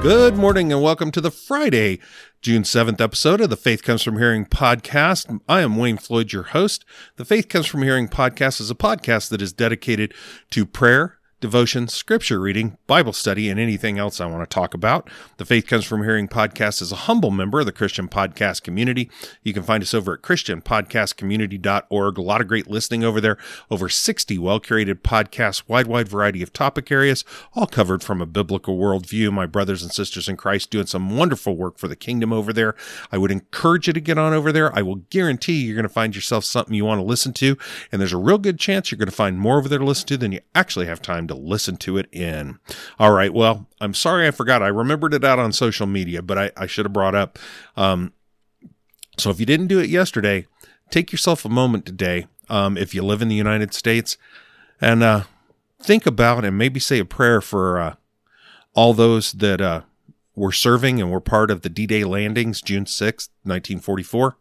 Good morning and welcome to the Friday, June 7th episode of the Faith Comes From Hearing podcast. I am Wayne Floyd, your host. The Faith Comes From Hearing podcast is a podcast that is dedicated to prayer, devotion, scripture reading, Bible study, and anything else I want to talk about. The Faith Comes From Hearing podcast is a humble member of the Christian podcast community. You can find us over at christianpodcastcommunity.org. A lot of great listening over there. Over 60 well-curated podcasts, wide variety of topic areas, all covered from a biblical worldview. My brothers and sisters in Christ doing some wonderful work for the kingdom over there. I would encourage you to get on over there. I will guarantee you're going to find yourself something you want to listen to, and there's a real good chance you're going to find more over there to listen to than you actually have time to listen to it in. All right. Well, I'm sorry I forgot. I remembered it out on social media, but I should have brought up. So if you didn't do it yesterday, take yourself a moment today. If you live in the United States, and think about and maybe say a prayer for all those that were serving and were part of the D-Day landings, June 6th, 1944.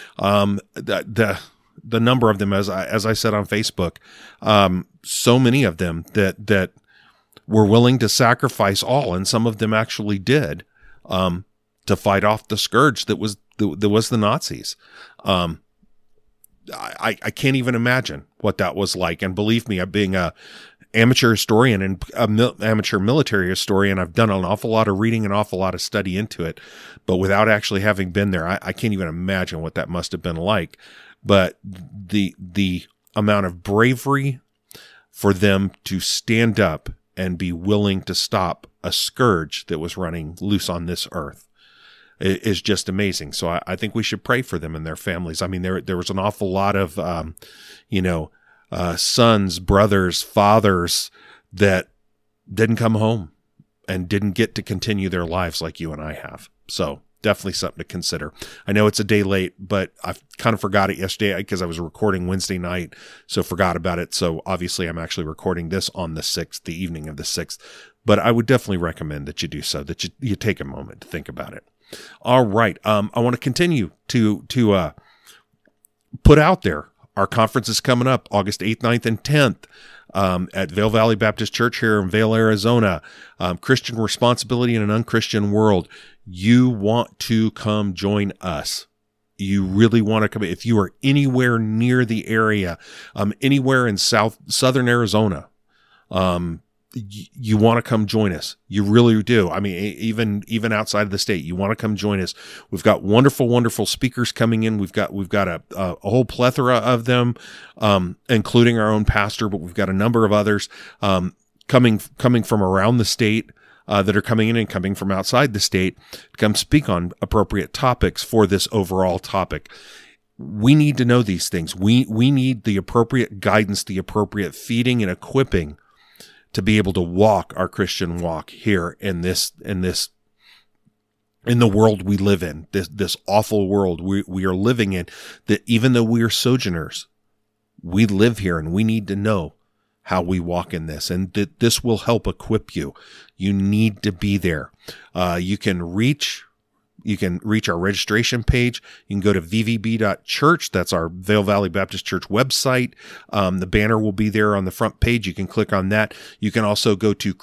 The number of them, as I said on Facebook, so many of them that were willing to sacrifice all, and some of them actually did, to fight off the scourge that was the Nazis. I can't even imagine what that was like. And believe me, being a amateur historian and amateur military historian, I've done an awful lot of reading, an awful lot of study into it, but without actually having been there, I can't even imagine what that must have been like. But the amount of bravery for them to stand up and be willing to stop a scourge that was running loose on this earth is just amazing. So I think we should pray for them and their families. I mean, there was an awful lot of, sons, brothers, fathers that didn't come home and didn't get to continue their lives like you and I have. So definitely something to consider. I know it's a day late, but I kind of forgot it yesterday because I was recording Wednesday night, so forgot about it. So obviously I'm actually recording this on the 6th, the evening of the 6th, but I would definitely recommend that you do so, that you take a moment to think about it. All right. I want to continue to put out there. Our conference is coming up August 8th, 9th, and 10th at Vail Valley Baptist Church here in Vail, Arizona. Christian Responsibility in an Unchristian World. You want to come join us. You really want to come. If you are anywhere near the area, anywhere in southern Arizona, you want to come join us. You really do. I mean, even outside of the state, you want to come join us. We've got wonderful speakers coming in. We've got a whole plethora of them, including our own pastor, but we've got a number of others, coming from around the state, that are coming in and coming from outside the state to come speak on appropriate topics for this overall topic. We need to know these things. We need the appropriate guidance, the appropriate feeding and equipping to be able to walk our Christian walk here in the world we live in, this awful world we are living in, that even though we are sojourners, we live here and we need to know how we walk in this, and that this will help equip you. You need to be there. You can reach our registration page. You can go to vvb.church. That's our Vail Valley Baptist Church website. The banner will be there on the front page. You can click on that. You can also go to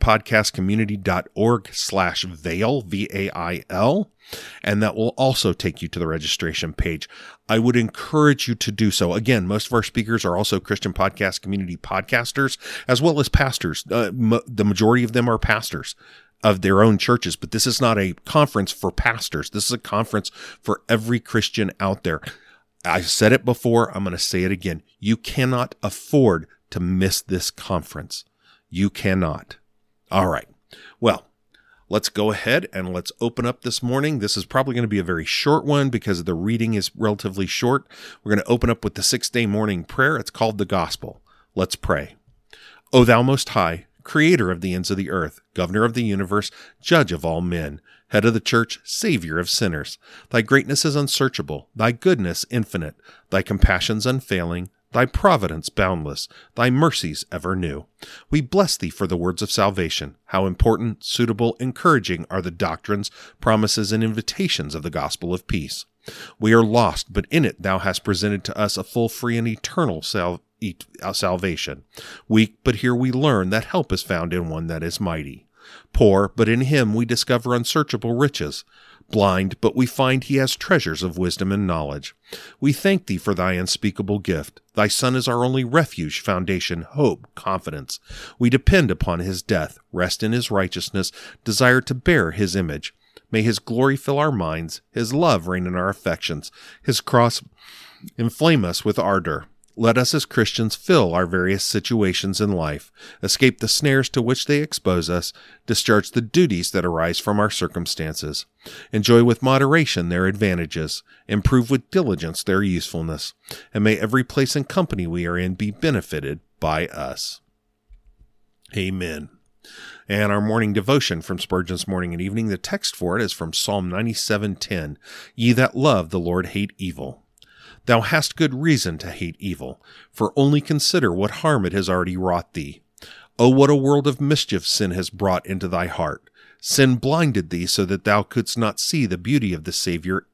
christianpodcastcommunity.org/Vail, VAIL, and that will also take you to the registration page. I would encourage you to do so. Again, most of our speakers are also Christian Podcast Community podcasters, as well as pastors. The majority of them are pastors of their own churches, but this is not a conference for pastors. This is a conference for every Christian out there. I said it before. I'm going to say it again. You cannot afford to miss this conference. You cannot. All right. Well, let's go ahead and let's open up this morning. This is probably going to be a very short one because the reading is relatively short. We're going to open up with the 6-day morning prayer. It's called the Gospel. Let's pray. O thou most high, creator of the ends of the earth, governor of the universe, judge of all men, head of the church, savior of sinners. Thy greatness is unsearchable, thy goodness infinite, thy compassions unfailing, thy providence boundless, thy mercies ever new. We bless thee for the words of salvation. How important, suitable, encouraging are the doctrines, promises, and invitations of the gospel of peace. We are lost, but in it thou hast presented to us a full, free, and eternal salvation. Weak, but here we learn that help is found in one that is mighty. Poor, but in him we discover unsearchable riches. Blind, but we find he has treasures of wisdom and knowledge. We thank thee for thy unspeakable gift. Thy Son is our only refuge, foundation, hope, confidence. We depend upon his death, rest in his righteousness, desire to bear his image. May his glory fill our minds, his love reign in our affections, his cross inflame us with ardor. Let us as Christians fill our various situations in life, escape the snares to which they expose us, discharge the duties that arise from our circumstances, enjoy with moderation their advantages, improve with diligence their usefulness, and may every place and company we are in be benefited by us. Amen. And our morning devotion from Spurgeon's Morning and Evening, the text for it is from Psalm 97:10. Ye that love the Lord hate evil. Thou hast good reason to hate evil, for only consider what harm it has already wrought thee. O what a world of mischief sin has brought into thy heart. Sin blinded thee so that thou couldst not see the beauty of the Savior.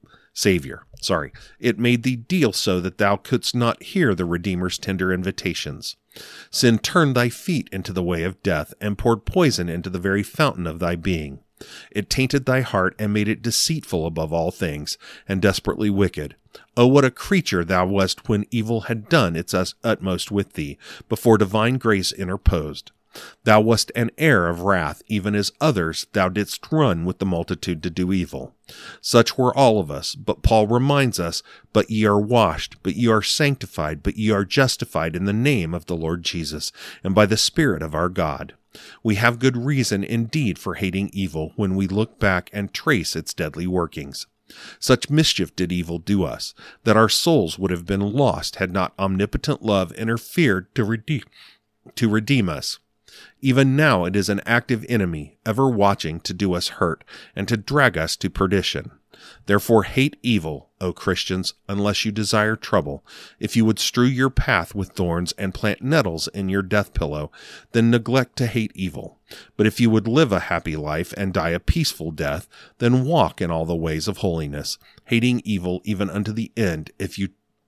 It made thee deal so that thou couldst not hear the Redeemer's tender invitations. Sin turned thy feet into the way of death, and poured poison into the very fountain of thy being. It tainted thy heart, and made it deceitful above all things, and desperately wicked. Oh, what a creature thou wast when evil had done its utmost with thee, before divine grace interposed. Thou wast an heir of wrath, even as others thou didst run with the multitude to do evil. Such were all of us, but Paul reminds us, but ye are washed, but ye are sanctified, but ye are justified in the name of the Lord Jesus, and by the Spirit of our God. We have good reason indeed for hating evil when we look back and trace its deadly workings. Such mischief did evil do us, that our souls would have been lost had not omnipotent love interfered to redeem us. Even now it is an active enemy, ever watching to do us hurt, and to drag us to perdition. Therefore hate evil, O Christians, unless you desire trouble. If you would strew your path with thorns and plant nettles in your death pillow, then neglect to hate evil. But if you would live a happy life and die a peaceful death, then walk in all the ways of holiness, hating evil even unto the end. If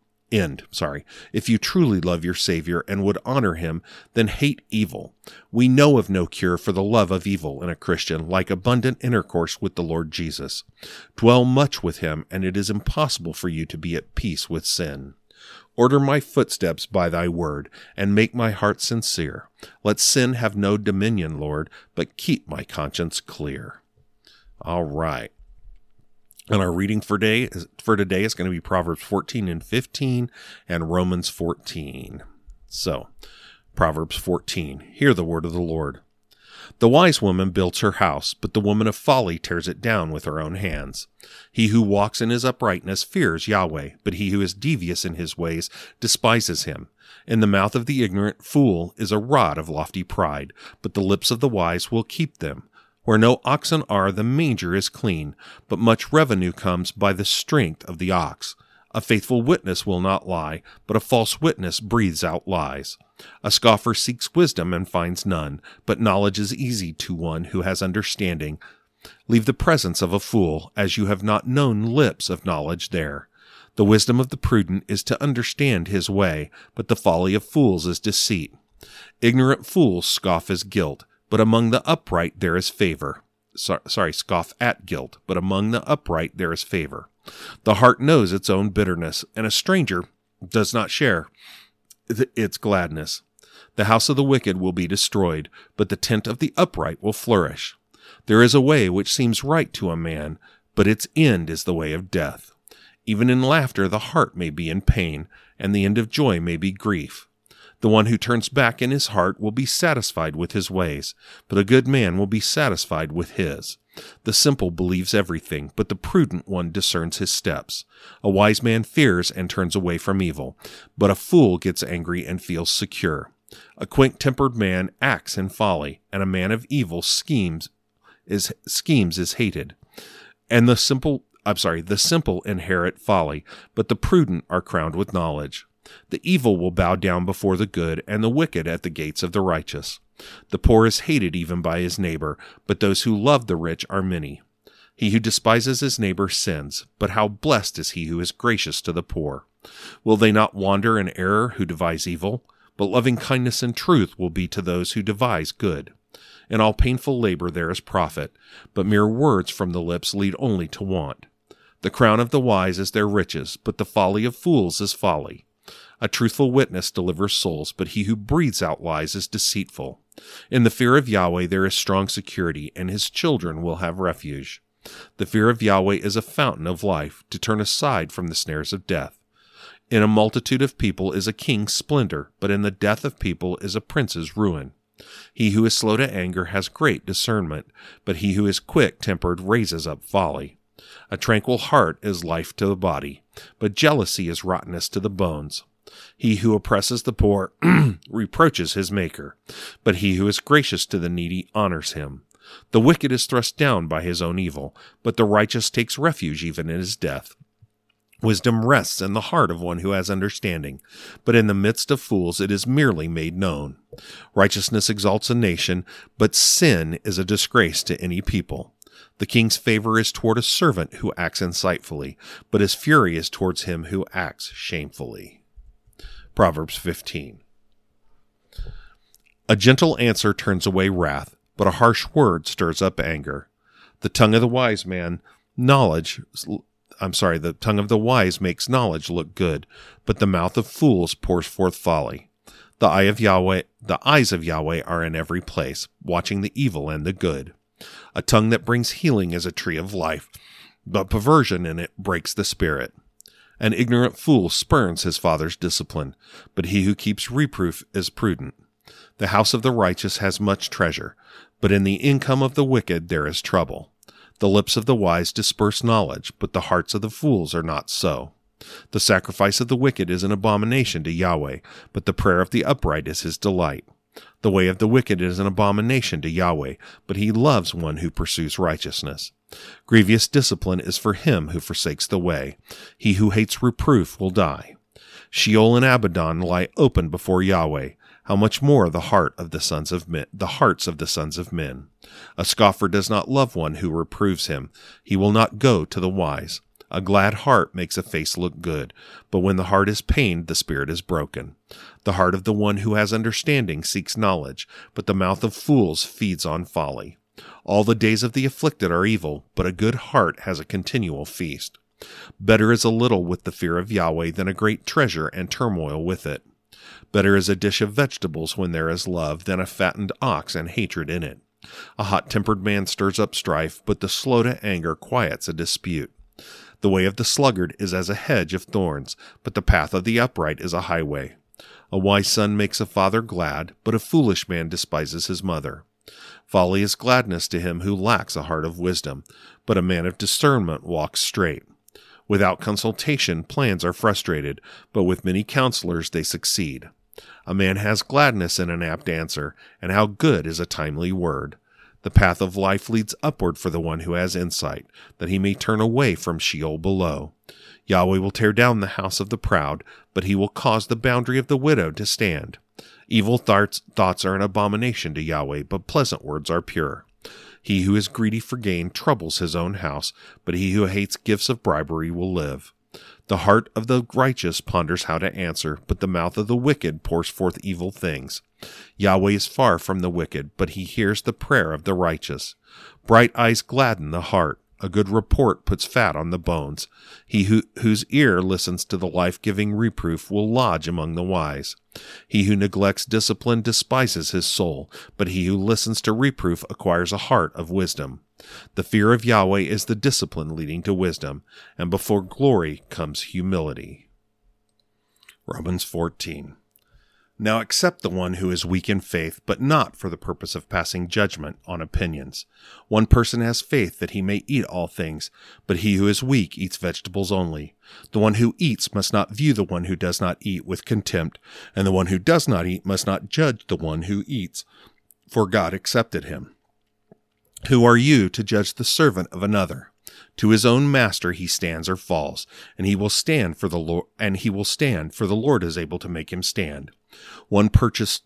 you truly love your Savior and would honor him, then hate evil. We know of no cure for the love of evil in a Christian like abundant intercourse with the Lord Jesus. Dwell much with him, and it is impossible for you to be at peace with sin. Order my footsteps by thy word, and make my heart sincere. Let sin have no dominion, Lord, but keep my conscience clear. All right. And our reading for today is going to be Proverbs 14 and 15 and Romans 14. So, Proverbs 14. Hear the word of the Lord. The wise woman builds her house, but the woman of folly tears it down with her own hands. He who walks in his uprightness fears Yahweh, but he who is devious in his ways despises him. In the mouth of the ignorant fool is a rod of lofty pride, but the lips of the wise will keep them. Where no oxen are, the manger is clean, but much revenue comes by the strength of the ox. A faithful witness will not lie, but a false witness breathes out lies. A scoffer seeks wisdom and finds none, but knowledge is easy to one who has understanding. Leave the presence of a fool, as you have not known lips of knowledge there. The wisdom of the prudent is to understand his way, but the folly of fools is deceit. Ignorant fools scoff at guilt, but among the upright there is favor. Scoff at guilt, but among the upright there is favor. The heart knows its own bitterness, and a stranger does not share its gladness. The house of the wicked will be destroyed, but the tent of the upright will flourish. There is a way which seems right to a man, but its end is the way of death. Even in laughter the heart may be in pain, and the end of joy may be grief. The one who turns back in his heart will be satisfied with his ways, but a good man will be satisfied with his. The simple believes everything, but the prudent one discerns his steps. A wise man fears and turns away from evil, but a fool gets angry and feels secure. A quick-tempered man acts in folly, and a man of evil schemes is hated. And the simple inherit folly, but the prudent are crowned with knowledge. The evil will bow down before the good, and the wicked at the gates of the righteous. The poor is hated even by his neighbor, but those who love the rich are many. He who despises his neighbor sins, but how blessed is he who is gracious to the poor. Will they not wander in error who devise evil? But loving kindness and truth will be to those who devise good. In all painful labor there is profit, but mere words from the lips lead only to want. The crown of the wise is their riches, but the folly of fools is folly. A truthful witness delivers souls, but he who breathes out lies is deceitful. In the fear of Yahweh there is strong security, and his children will have refuge. The fear of Yahweh is a fountain of life, to turn aside from the snares of death. In a multitude of people is a king's splendor, but in the death of people is a prince's ruin. He who is slow to anger has great discernment, but he who is quick-tempered raises up folly. A tranquil heart is life to the body, but jealousy is rottenness to the bones. He who oppresses the poor reproaches his maker, but he who is gracious to the needy honors him. The wicked is thrust down by his own evil, but the righteous takes refuge even in his death. Wisdom rests in the heart of one who has understanding, but in the midst of fools it is merely made known. Righteousness exalts a nation, but sin is a disgrace to any people. The king's favor is toward a servant who acts insightfully, but his fury is towards him who acts shamefully. Proverbs 15. A gentle answer turns away wrath, but a harsh word stirs up anger. The tongue of the wise makes knowledge look good, but the mouth of fools pours forth folly. The eyes of Yahweh are in every place, watching the evil and the good. A tongue that brings healing is a tree of life, but perversion in it breaks the spirit. An ignorant fool spurns his father's discipline, but he who keeps reproof is prudent. The house of the righteous has much treasure, but in the income of the wicked there is trouble. The lips of the wise disperse knowledge, but the hearts of the fools are not so. The sacrifice of the wicked is an abomination to Yahweh, but the prayer of the upright is his delight. The way of the wicked is an abomination to Yahweh, but he loves one who pursues righteousness. Grievous discipline is for him who forsakes the way. He who hates reproof will die. Sheol and Abaddon lie open before Yahweh. How much more the hearts of the sons of men. A scoffer does not love one who reproves him. He will not go to the wise. A glad heart makes a face look good, but when the heart is pained, the spirit is broken. The heart of the one who has understanding seeks knowledge, but the mouth of fools feeds on folly. All the days of the afflicted are evil, but a good heart has a continual feast. Better is a little with the fear of Yahweh than a great treasure and turmoil with it. Better is a dish of vegetables when there is love than a fattened ox and hatred in it. A hot-tempered man stirs up strife, but the slow to anger quiets a dispute. The way of the sluggard is as a hedge of thorns, but the path of the upright is a highway. A wise son makes a father glad, but a foolish man despises his mother. Folly is gladness to him who lacks a heart of wisdom, but a man of discernment walks straight. Without consultation, plans are frustrated, but with many counselors they succeed. A man has gladness in an apt answer, and how good is a timely word. The path of life leads upward for the one who has insight, that he may turn away from Sheol below. Yahweh will tear down the house of the proud, but he will cause the boundary of the widow to stand. Evil thoughts are an abomination to Yahweh, but pleasant words are pure. He who is greedy for gain troubles his own house, but he who hates gifts of bribery will live. The heart of the righteous ponders how to answer, but the mouth of the wicked pours forth evil things. Yahweh is far from the wicked, but he hears the prayer of the righteous. Bright eyes gladden the heart. A good report puts fat on the bones. He whose ear listens to the life-giving reproof will lodge among the wise. He who neglects discipline despises his soul, but he who listens to reproof acquires a heart of wisdom. The fear of Yahweh is the discipline leading to wisdom, and before glory comes humility. Romans 14. Now accept the one who is weak in faith, but not for the purpose of passing judgment on opinions. One person has faith that he may eat all things, but he who is weak eats vegetables only. The one who eats must not view the one who does not eat with contempt, and the one who does not eat must not judge the one who eats, for God accepted him. Who are you to judge the servant of another? To his own master he stands or falls, and he will stand for the Lord is able to make him stand. One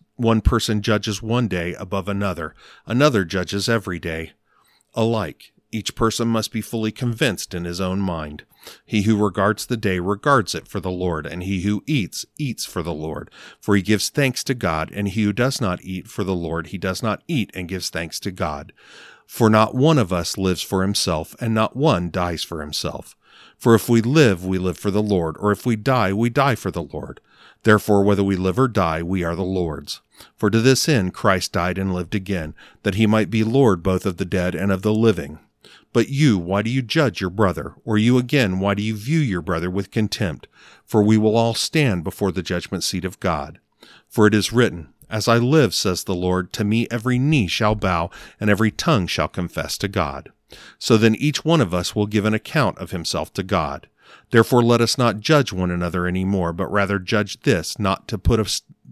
person judges one day above another, another judges every day. Alike, Each person must be fully convinced in his own mind. He who regards the day regards it for the Lord, and he who eats, eats for the Lord, for he gives thanks to God, and he who does not eat for the Lord, he does not eat and gives thanks to God. For not one of us lives for himself, and not one dies for himself. For if we live for the Lord, or if we die for the Lord. Therefore, whether we live or die, we are the Lord's. For to this end Christ died and lived again, that he might be Lord both of the dead and of the living. But you, why do you judge your brother? Or you again, why do you view your brother with contempt? For we will all stand before the judgment seat of God. For it is written, As I live, says the Lord, to me every knee shall bow, and every tongue shall confess to God. So then each one of us will give an account of himself to God. Therefore let us not judge one another any more, but rather judge this, not to put a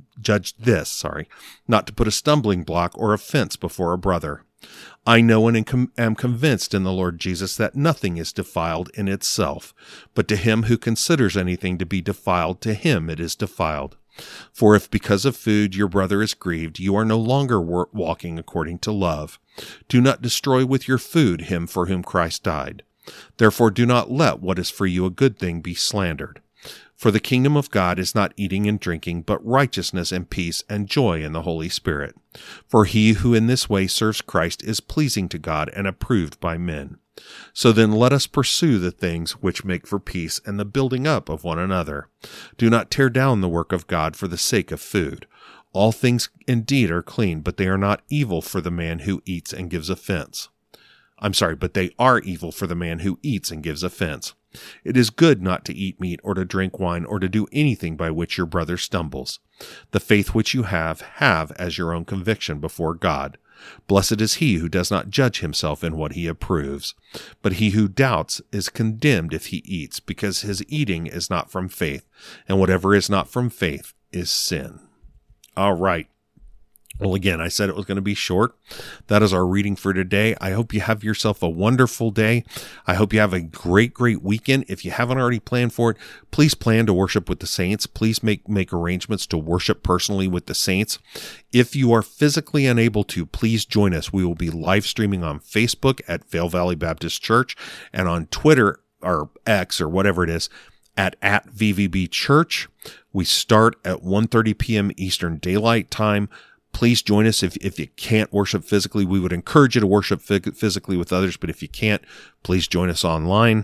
stumbling block or offense before a brother. I know and am convinced in the Lord Jesus that nothing is defiled in itself, but to him who considers anything to be defiled, to him it is defiled. For if because of food your brother is grieved, you are no longer walking according to love. Do not destroy with your food him for whom Christ died. Therefore do not let what is for you a good thing be slandered. For the kingdom of God is not eating and drinking, but righteousness and peace and joy in the Holy Spirit. For he who in this way serves Christ is pleasing to God and approved by men. So then let us pursue the things which make for peace and the building up of one another. Do not tear down the work of God for the sake of food. All things indeed are clean, but they are not evil for the man who eats and gives offense. But they are evil for the man who eats and gives offense. It is good not to eat meat or to drink wine or to do anything by which your brother stumbles. The faith which you have as your own conviction before God. Blessed is he who does not judge himself in what he approves. But he who doubts is condemned if he eats, because his eating is not from faith, and whatever is not from faith is sin. All right. Well, again, I said it was going to be short. That is our reading for today. I hope you have yourself a wonderful day. I hope you have a great weekend. If you haven't already planned for it, please plan to worship with the saints. Please make arrangements to worship personally with the saints. If you are physically unable to, please join us. We will be live streaming on Facebook at Vail Valley Baptist Church and on Twitter or X or whatever it is at VVB Church. We start at 1:30 p.m. Eastern Daylight Time. Please join us. If you can't worship physically, we would encourage you to worship physically with others. But if you can't, please join us online.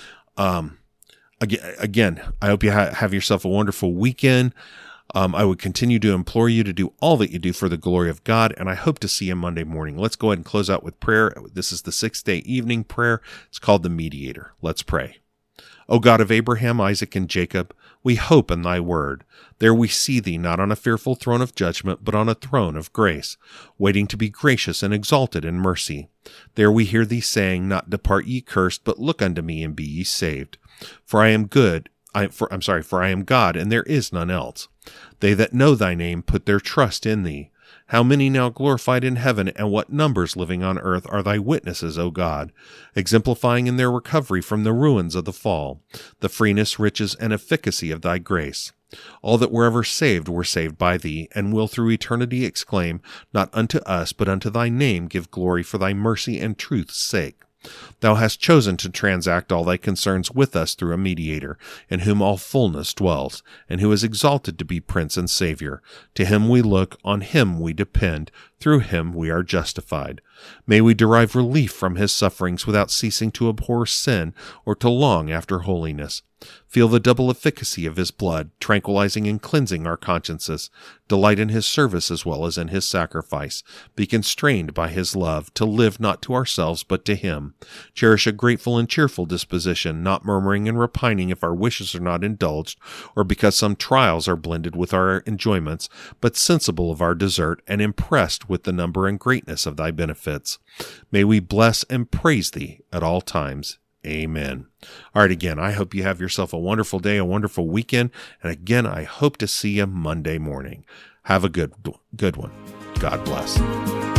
Again, I hope you have yourself a wonderful weekend. I would continue to implore you to do all that you do for the glory of God, and I hope to see you Monday morning. Let's go ahead and close out with prayer. This is the 6th-day evening prayer. It's called the Mediator. Let's pray. O God of Abraham, Isaac, and Jacob, we hope in thy word. There we see thee not on a fearful throne of judgment, but on a throne of grace, waiting to be gracious and exalted in mercy. There we hear thee saying, Not depart ye cursed, but look unto me and be ye saved. For I am God, and there is none else. They that know thy name put their trust in thee. How many now glorified in heaven, and what numbers living on earth are thy witnesses, O God, exemplifying in their recovery from the ruins of the fall, the freeness, riches, and efficacy of thy grace. All that were ever saved were saved by thee, and will through eternity exclaim, Not unto us, but unto thy name give glory for thy mercy and truth's sake. Thou hast chosen to transact all thy concerns with us through a mediator, in whom all fullness dwells, and who is exalted to be Prince and Savior. To him we look, on him we depend, through him we are justified. May we derive relief from his sufferings without ceasing to abhor sin or to long after holiness. Feel the double efficacy of his blood, tranquilizing and cleansing our consciences. Delight in his service as well as in his sacrifice. Be constrained by his love, to live not to ourselves but to him. Cherish a grateful and cheerful disposition, not murmuring and repining if our wishes are not indulged, or because some trials are blended with our enjoyments, but sensible of our desert, and impressed with the number and greatness of thy benefits. May we bless and praise thee at all times. Amen. All right, again, I hope you have yourself a wonderful day, a wonderful weekend, and again, I hope to see you Monday morning. Have a good one. God bless.